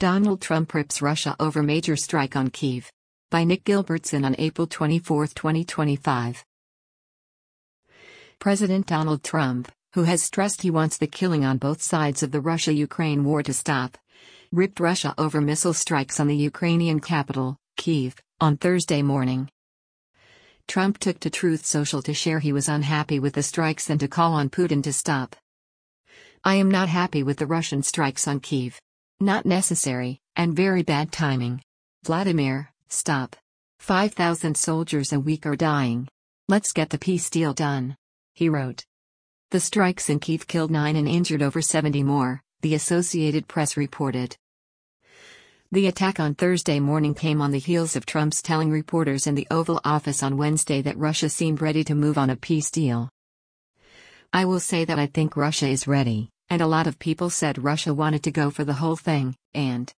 Donald Trump rips Russia over major strike on Kyiv. By Nick Gilbertson on April 24, 2025. President Donald Trump, who has stressed he wants the killing on both sides of the Russia-Ukraine war to stop, ripped Russia over missile strikes on the Ukrainian capital, Kyiv, on Thursday morning. Trump took to Truth Social to share he was unhappy with the strikes and to call on Putin to stop. "I am not happy with the Russian strikes on Kyiv. Not necessary, and very bad timing. Vladimir, stop. 5,000 soldiers a week are dying. Let's get the peace deal done," he wrote. The strikes in Kyiv killed 9 and injured over 70 more, the Associated Press reported. The attack on Thursday morning came on the heels of Trump's telling reporters in the Oval Office on Wednesday that Russia seemed ready to move on a peace deal. "I will say that I think Russia is ready, and a lot of people said Russia wanted to go for the whole thing, and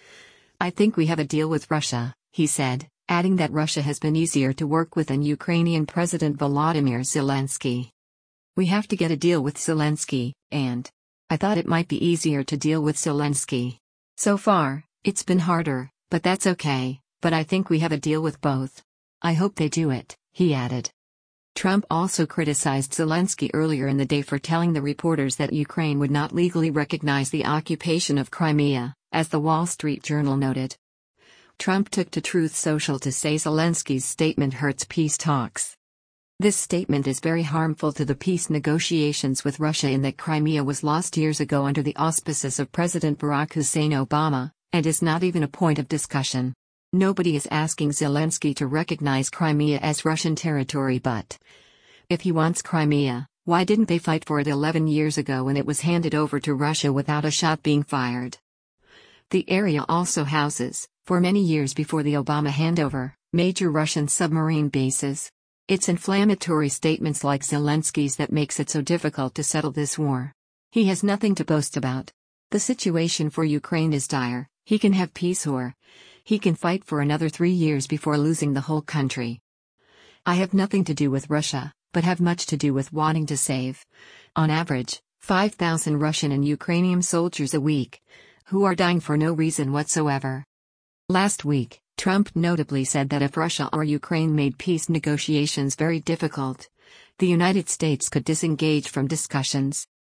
I think we have a deal with Russia," he said, adding that Russia has been easier to work with than Ukrainian President Volodymyr Zelensky. "We have to get a deal with Zelensky, and I thought it might be easier to deal with Zelensky. So far, it's been harder, but that's okay, but I think we have a deal with both. I hope they do it," he added. Trump also criticized Zelensky earlier in the day for telling the reporters that Ukraine would not legally recognize the occupation of Crimea, as the Wall Street Journal noted. Trump took to Truth Social to say Zelensky's statement hurts peace talks. "This statement is very harmful to the peace negotiations with Russia in that Crimea was lost years ago under the auspices of President Barack Hussein Obama, and is not even a point of discussion. Nobody is asking Zelensky to recognize Crimea as Russian territory, but if he wants Crimea, why didn't they fight for it 11 years ago when it was handed over to Russia without a shot being fired?" The area also houses, for many years before the Obama handover, major Russian submarine bases. It's inflammatory statements like Zelensky's that makes it so difficult to settle this war. He has nothing to boast about. The situation for Ukraine is dire. He can have peace or he can fight for another 3 years before losing the whole country. "I have nothing to do with Russia, but have much to do with wanting to save, on average, 5,000 Russian and Ukrainian soldiers a week, who are dying for no reason whatsoever." Last week, Trump notably said that if Russia or Ukraine made peace negotiations very difficult, the United States could disengage from discussions.